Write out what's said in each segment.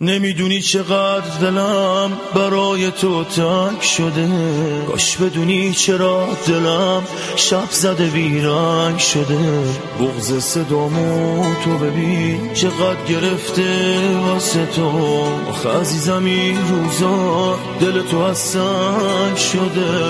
نمیدونی چقدر دلم برای تو تنگ شده، کاش بدونی چرا دلم شب زده بیرنگ شده. بغض صدامو تو ببین چقدر گرفته واسه تو، آخه عزیزم این روزا دل تو از سنگ شده.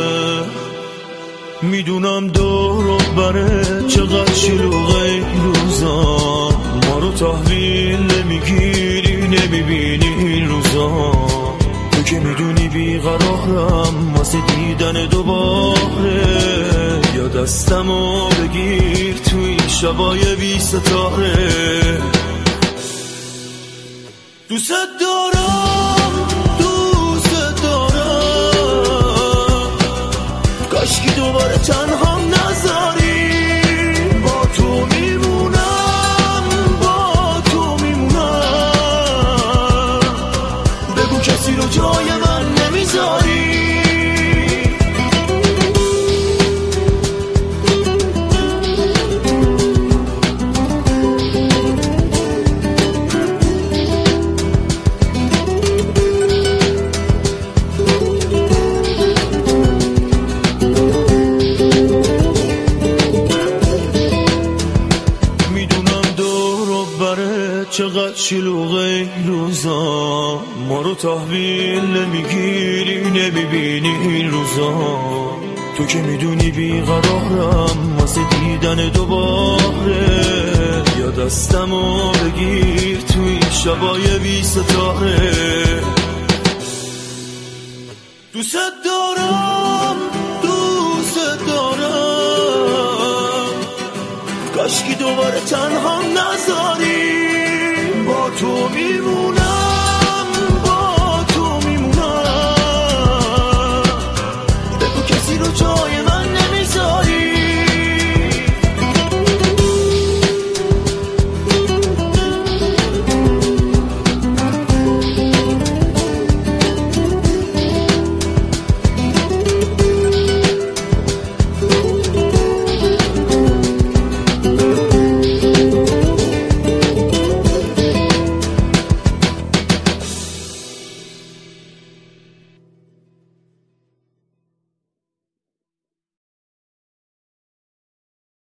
میدونم دور و بره چقدر شلوغه این روزا، ما رو تحویل نمیگیری نمیبینی این روزا. تو که میدونی بیقرارم واسه دیدن دوباره، یا دستمو بگیر تو این شبای بی ستاره. دوست دارم دوست دارم، کاشکی دوباره تنها نذاری. با تو میمونم با تو میمونم، بگو کسی رو جای من نمیذاری. چقدر شلوغه این روزا، ما رو تحویل نمیگیری نمیبینی این روزا. تو که میدونی بیقرارم واسه دیدن دوباره، یا دستمو بگیر تو این شبای بی ستاره. دوست دارم دوست دارم، کاشکی دوباره تنها نذاری. با تو میمونم